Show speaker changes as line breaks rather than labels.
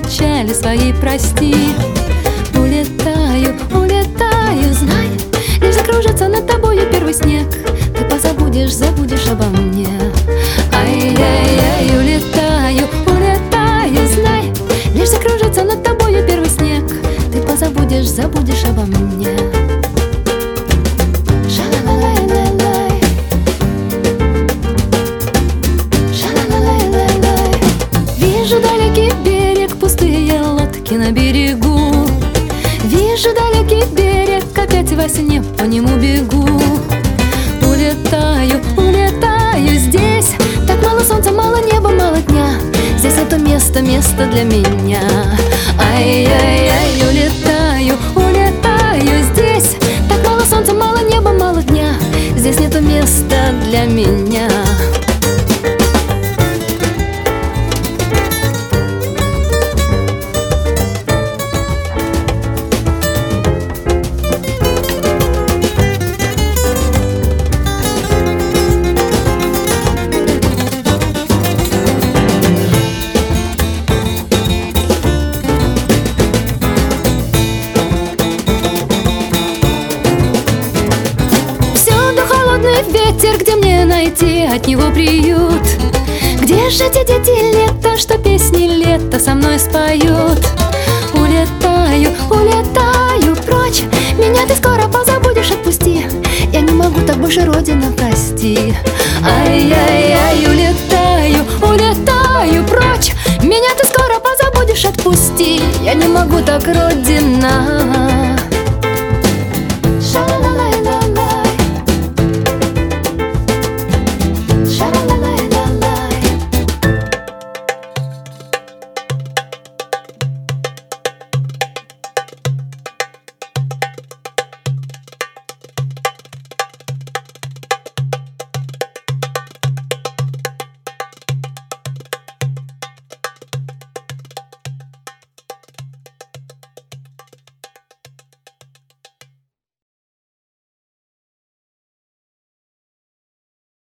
печали свои прости. Улетаю, улетаю, знай, лишь закружится над тобою первый снег, ты позабудешь, забудешь обо мне. Ай-яй-яй, улетаю, улетаю, знай, лишь закружится над тобою первый снег, ты позабудешь, забудешь обо мне. Вижу далекий берег, пустые лодки на берегу. Вижу далекий берег, опять во сне по нему бегу. Улетаю, улетаю, здесь так мало солнца, мало неба, мало дня. Здесь это место, место для меня. Ай-яй-яй, улетаю, улетаю, здесь так мало солнца, мало неба, мало дня. Здесь нету места для меня. Ветер, где мне найти от него приют? Где же те дети лета, что песни лета со мной споют? Улетаю, улетаю прочь, меня ты скоро позабудешь, отпусти. Я не могу так больше, Родина, прости. Ай-яй-яй, улетаю, улетаю прочь, меня ты скоро позабудешь, отпусти. Я не могу так, Родина.